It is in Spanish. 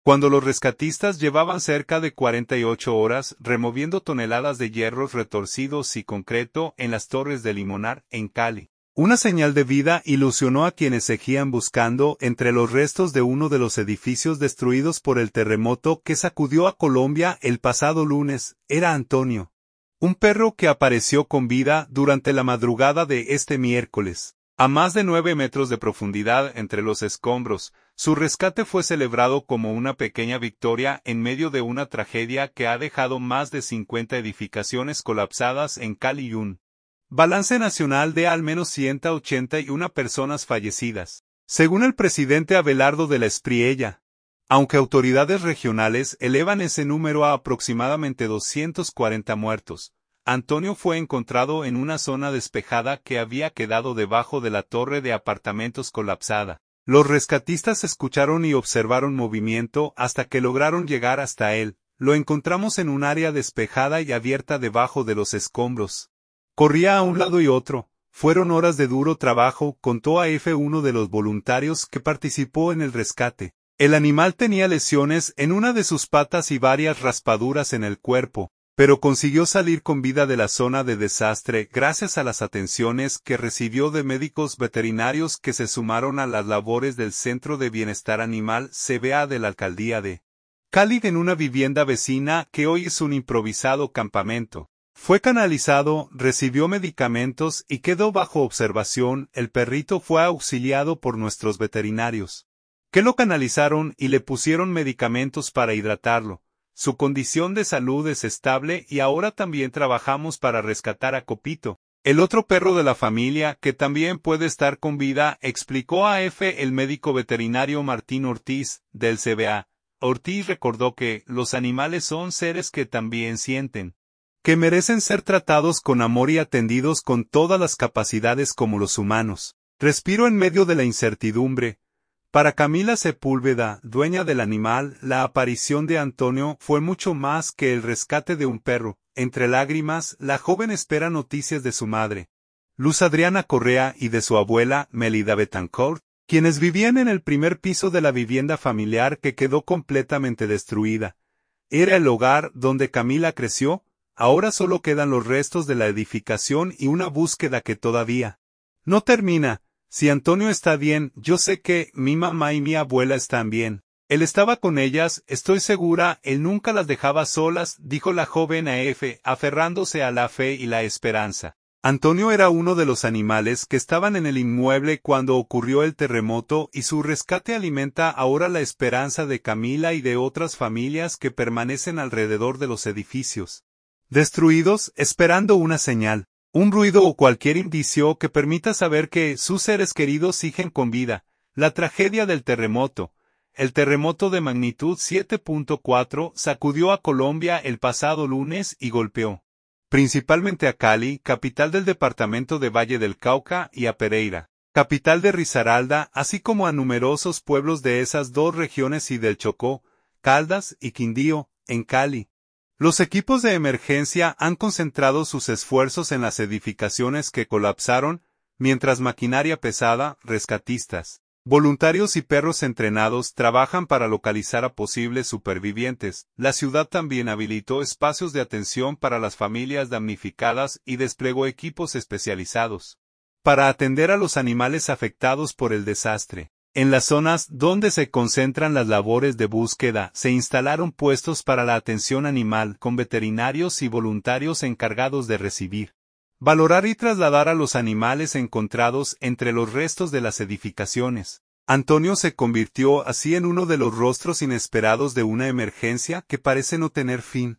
Cuando los rescatistas llevaban cerca de 48 horas removiendo toneladas de hierros retorcidos y concreto en las torres de Limonar, en Cali. Una señal de vida ilusionó a quienes seguían buscando entre los restos de uno de los edificios destruidos por el terremoto que sacudió a Colombia el pasado lunes. Era Antonio, un perro que apareció con vida durante la madrugada de este miércoles. A más de 9 metros de profundidad entre los escombros, su rescate fue celebrado como una pequeña victoria en medio de una tragedia que ha dejado más de 50 edificaciones colapsadas en Cali y un balance nacional de al menos 181 personas fallecidas, según el presidente Abelardo de la Espriella. Aunque autoridades regionales elevan ese número a aproximadamente 240 muertos, Antonio fue encontrado en una zona despejada que había quedado debajo de la torre de apartamentos colapsada. Los rescatistas escucharon y observaron movimiento hasta que lograron llegar hasta él. Lo encontramos en un área despejada y abierta debajo de los escombros. Corría a un lado y otro. Fueron horas de duro trabajo, contó a F1 de los voluntarios que participó en el rescate. El animal tenía lesiones en una de sus patas y varias raspaduras en el cuerpo, pero consiguió salir con vida de la zona de desastre gracias a las atenciones que recibió de médicos veterinarios que se sumaron a las labores del Centro de Bienestar Animal CBA de la Alcaldía de Cali en una vivienda vecina que hoy es un improvisado campamento. Fue canalizado, recibió medicamentos y quedó bajo observación. El perrito fue auxiliado por nuestros veterinarios, que lo canalizaron y le pusieron medicamentos para hidratarlo. Su condición de salud es estable y ahora también trabajamos para rescatar a Copito, el otro perro de la familia que también puede estar con vida, explicó a EFE el médico veterinario Martín Ortiz, del CBA. Ortiz recordó que los animales son seres que también sienten, que merecen ser tratados con amor y atendidos con todas las capacidades como los humanos. Respiro en medio de la incertidumbre. Para Camila Sepúlveda, dueña del animal, la aparición de Antonio fue mucho más que el rescate de un perro. Entre lágrimas, la joven espera noticias de su madre, Luz Adriana Correa, y de su abuela, Melida Betancourt, quienes vivían en el primer piso de la vivienda familiar que quedó completamente destruida. Era el hogar donde Camila creció. Ahora solo quedan los restos de la edificación y una búsqueda que todavía no termina. Si Antonio está bien, yo sé que mi mamá y mi abuela están bien. Él estaba con ellas, estoy segura, él nunca las dejaba solas, dijo la joven a F, aferrándose a la fe y la esperanza. Antonio era uno de los animales que estaban en el inmueble cuando ocurrió el terremoto y su rescate alimenta ahora la esperanza de Camila y de otras familias que permanecen alrededor de los edificios destruidos, esperando una señal, un ruido o cualquier indicio que permita saber que sus seres queridos siguen con vida. La tragedia del terremoto. El terremoto de magnitud 7.4 sacudió a Colombia el pasado lunes y golpeó principalmente a Cali, capital del departamento de Valle del Cauca, y a Pereira, capital de Risaralda, así como a numerosos pueblos de esas dos regiones y del Chocó, Caldas y Quindío, en Cali. Los equipos de emergencia han concentrado sus esfuerzos en las edificaciones que colapsaron, mientras maquinaria pesada, rescatistas, voluntarios y perros entrenados trabajan para localizar a posibles supervivientes. La ciudad también habilitó espacios de atención para las familias damnificadas y desplegó equipos especializados para atender a los animales afectados por el desastre. En las zonas donde se concentran las labores de búsqueda, se instalaron puestos para la atención animal con veterinarios y voluntarios encargados de recibir, valorar y trasladar a los animales encontrados entre los restos de las edificaciones. Antonio se convirtió así en uno de los rostros inesperados de una emergencia que parece no tener fin.